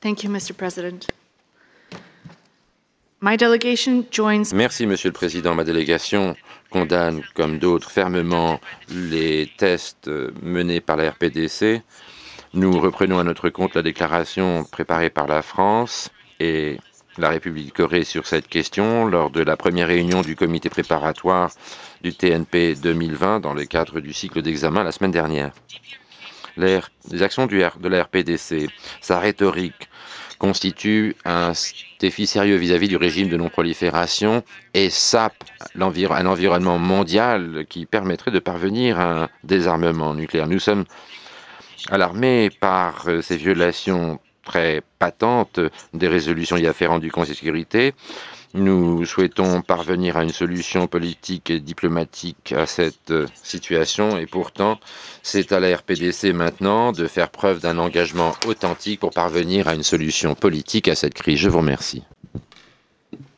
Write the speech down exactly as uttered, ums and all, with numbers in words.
Thank you, Mister President. My delegation joins... Merci, Monsieur le Président. Ma délégation condamne, comme d'autres, fermement les tests menés par la R P D C. Nous reprenons à notre compte la déclaration préparée par la France et la République de Corée sur cette question lors de la première réunion du comité préparatoire du T N P deux mille vingt dans le cadre du cycle d'examen la semaine dernière. Les, les actions du R, de la R P D C, sa rhétorique, constitue un défi sérieux vis-à-vis du régime de non-prolifération et sape l'envir un environnement mondial qui permettrait de parvenir à un désarmement nucléaire. Nous sommes alarmés par ces violations très patentes des résolutions y afférentes du Conseil de sécurité. Nous souhaitons parvenir à une solution politique et diplomatique à cette situation et pourtant, c'est à la R P D C maintenant de faire preuve d'un engagement authentique pour parvenir à une solution politique à cette crise. Je vous remercie.